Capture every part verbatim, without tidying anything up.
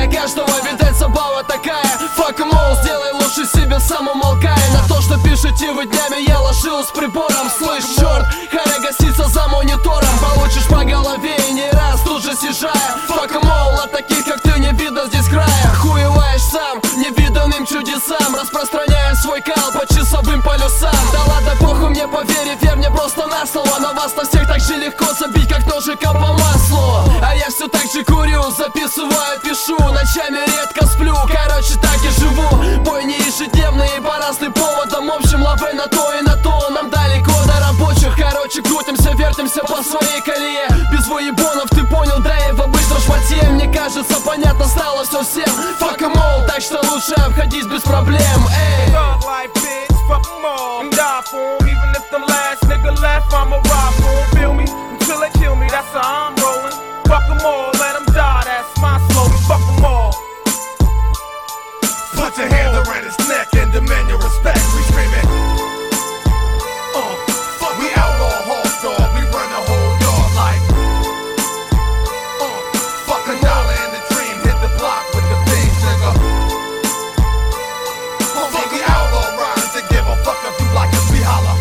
для каждого, видать, забава такая. Fuck em all, сделай лучше себе сам, умолкай. На то, что пишете вы днями, я ложил с прибором. Слышь, черт, харя гасится за монитором. Получишь по голове и не раз тут же съезжая. Fuck em all, от таких как ты не видно здесь края. Хуеваешь сам, невиданным чудесам, распространяя свой кал по часовым полюсам. Да ладно, похуй мне, поверь, верь мне просто на слово. На вас на всех так же легко забить, как ножиком по маслу. А я все так же курю, записываю, пишу, ночами редко сплю. Короче, так и живу, бой не ежедневный и по разным поводам. В общем, лавы на то и на то, нам далеко до рабочих. Короче, крутимся, вертимся по своей колее. Без выебонов, ты понял, да и в обычном шмате. Мне кажется, понятно стало все всем. Fuck em all, так что лучше обходись без проблем. Эй! Fuck em all, and die for 'em. Even if the last nigga left, I'ma ride for 'em. Feel me? Until they kill me, that's how I'm rolling. Fuck em all, let 'em die, that's my slogan. Fuck em all. Put your hand around his neck and demand your respect. We screaming. Uh, fuck we outlaw hard dog, we run the whole yard like. Uh, fuck a dollar in the dream, hit the block with the things, nigga. Homie, we outlaw rhymes and give a fuck if you like us, we holla.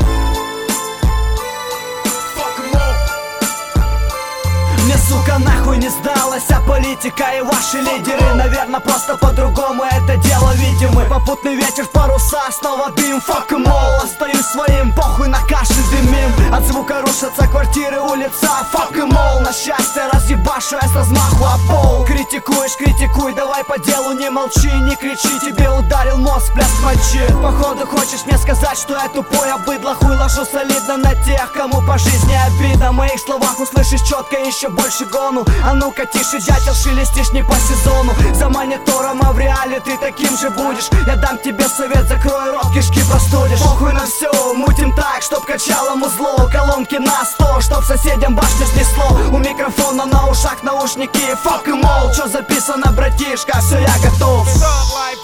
Fuck em all. Мне, сука, нахуй не сдалась, а политика и ваши лидеры. Наверное, просто по-другому это дело видим мы. Попутный ветер в паруса, снова дым. Fuck em all, остаюсь своим, похуй на каши дымим. От звука рушатся квартиры, улица. Fuck em all, на счастье разъебашу я с размаху о пол. Критикуешь, критикуй, давай по делу, не молчи, не кричи. Тебе ударил мозг, пляск мочи. Походу хочешь мне сказать, что я тупой, а быдло. Хуй ложу солидно на тех, кому по жизни обидно. В моих словах услышишь четко, еще больше гону. А ну-ка тише, дятел, шелестишь не по сезону. За монитором, а в реале ты таким же будешь. Я дам тебе совет, закрой рот, кишки простудишь. Похуй на все, мутим так, чтоб качало музло. Колонки на сто, чтоб соседям башню снесло. У микрофона на ушах наушники. Fuck em all, чё записано, братишка, все я готов.